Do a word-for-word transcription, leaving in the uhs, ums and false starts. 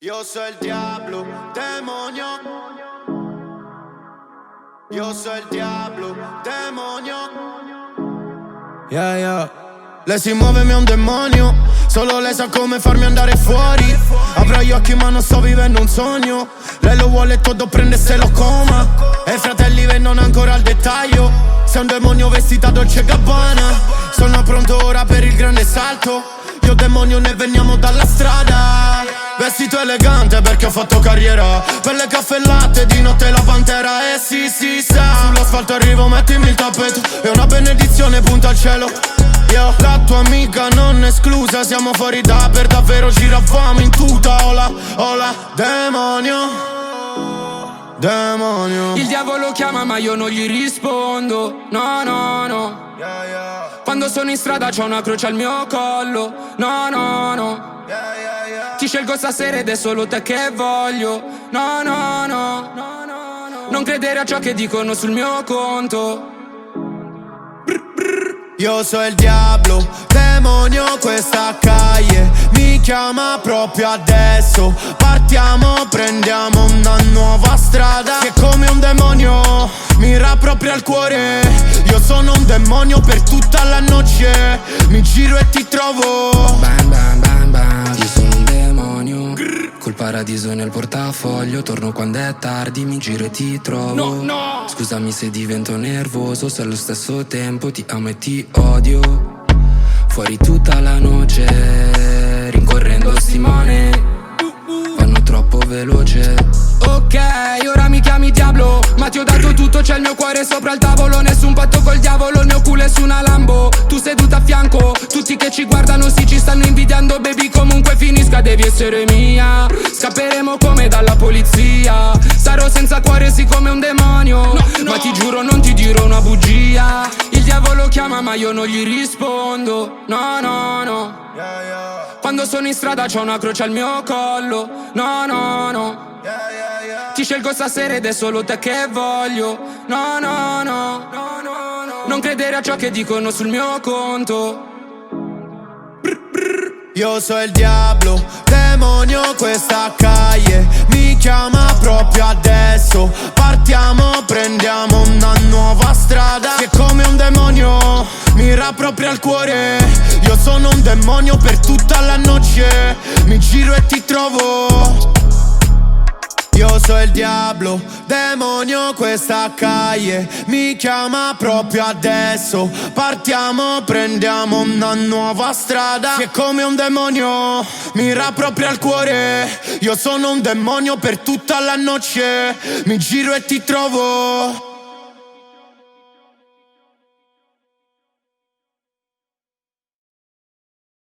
Yo soy el diablo, demonio. Yo soy el diablo, demonio. Yeah, yeah. Lei si muove, mi è un demonio. Solo lei sa come farmi andare fuori. Apro gli occhi ma non sto vivendo un sogno. Lei lo vuole tutto, prende se lo coma. E i fratelli vengono ancora al dettaglio. Sei un demonio vestita Dolce e Gabbana. Sono pronto ora per il grande salto. Io demonio ne veniamo dalla strada. Vestito elegante perché ho fatto carriera. Per le caffè e latte, di notte la pantera. E sì, si sa, sull'asfalto arrivo, mettimi il tappeto. È una benedizione, punta al cielo. Io, la tua amica non esclusa. Siamo fuori da per davvero, giravamo in tuta. Ola, ola, demonio, demonio. Il diavolo chiama ma io non gli rispondo. No, no, no. Quando sono in strada c'ho una croce al mio collo. No, no, no. Ti scelgo stasera ed è solo te che voglio. No, no, no. Non credere a ciò che dicono sul mio conto. Io sono il diablo, demonio, questa calle mi chiama proprio adesso. Partiamo, prendiamo una nuova strada. Che come un demonio mira proprio al cuore. Io sono un demonio per tutta la notte. Mi giro e ti trovo. Bam bam bam bam. Io sono un demonio col paradiso nel portafoglio. Torno quando è tardi, mi giro e ti trovo. No, no. Scusami se divento nervoso, se allo stesso tempo ti amo e ti odio. Fuori tutta la noce, rincorrendo stimone. Vanno troppo veloce. Ok, ora mi chiami diavolo, ma ti ho dato tutto, c'è il mio cuore sopra il tavolo. Nessun patto col diavolo, il mio culo è su una Lambo. Tu seduta a fianco, tutti che ci guardano sì ci stanno invidiando. Baby comunque finisca, devi essere mia. Scapperemo come dalla polizia. Sarò senza cuore sì come un demonio, no, no. Ma ti giuro non ti dirò una bugia. Il diavolo chiama ma io non gli rispondo. No, no, no. Quando sono in strada c'ho una croce al mio collo. No, no, no. Ti scelgo stasera ed è solo te che voglio. No, no, no. Non credere a ciò che dicono sul mio conto. Io sono il diablo, demonio, questa calle mi chiama proprio adesso. Partiamo, prendiamo una nuova strada. Che come un demonio mira proprio al cuore. Io sono un demonio per tutta la notte. Mi giro e ti trovo. Io sono il diablo, demonio, questa calle mi chiama proprio adesso. Partiamo, prendiamo una nuova strada. Che come un demonio mira proprio al cuore. Io sono un demonio per tutta la notte. Mi giro e ti trovo.